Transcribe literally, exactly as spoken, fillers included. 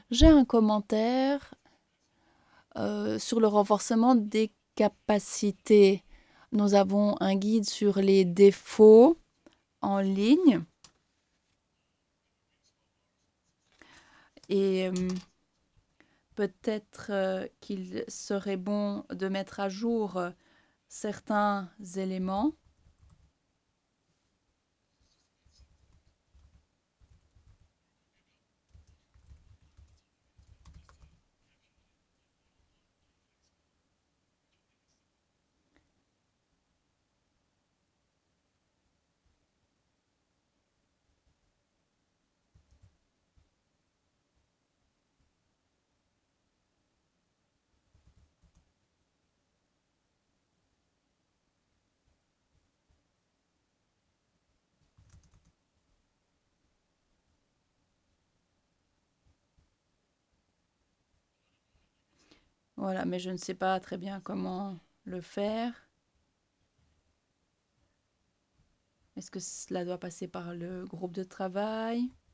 J'ai un commentaire euh, sur le renforcement des capacités. Nous avons un guide sur les défauts en ligne et euh, peut-être euh, qu'il serait bon de mettre à jour euh, certains éléments. Voilà, mais je ne sais pas très bien comment le faire. Est-ce que cela doit passer par le groupe de travail?